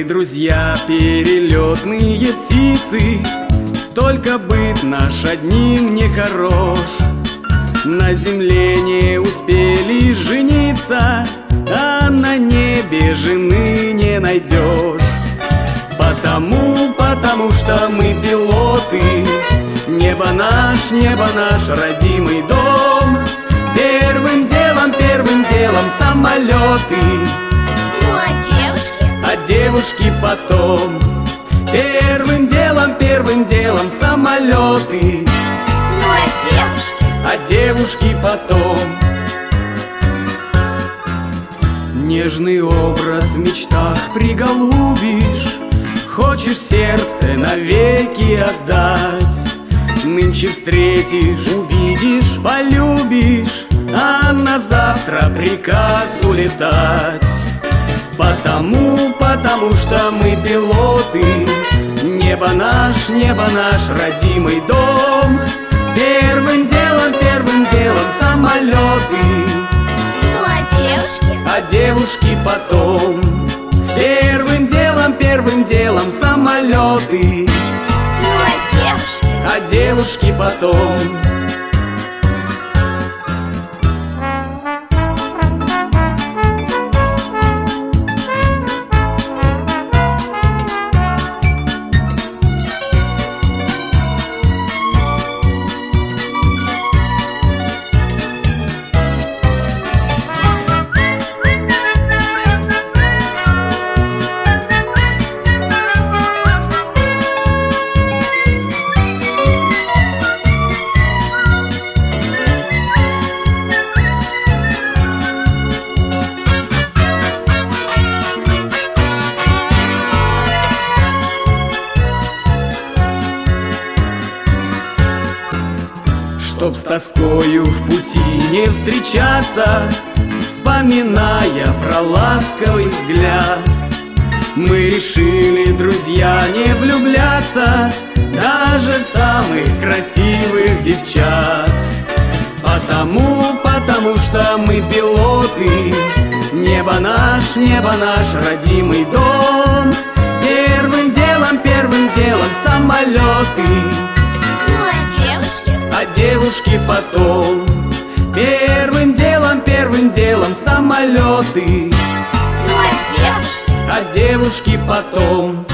Мы, друзья, перелетные птицы, только быт наш одним не хорош. На земле не успели жениться, а на небе жены не найдешь. Потому что мы пилоты, небо наш родимый дом. Первым делом самолеты, ну а девушки потом. Первым делом самолеты, ну а девушки потом. Нежный образ в мечтах приголубишь, хочешь сердце навеки отдать. Нынче встретишь, увидишь, полюбишь, а на завтра приказ улетать. Потому что мы пилоты, небо наш родимый дом. Первым делом самолеты, ну а девушки потом. Первым делом самолеты, ну а девушки потом. Чтоб с тоскою в пути не встречаться, вспоминая про ласковый взгляд, мы решили, друзья, не влюбляться даже в самых красивых девчат. Потому что мы пилоты, небо наш родимый дом. Первым делом самолеты, а девушки потом. Первым делом самолеты, ну а девушки потом.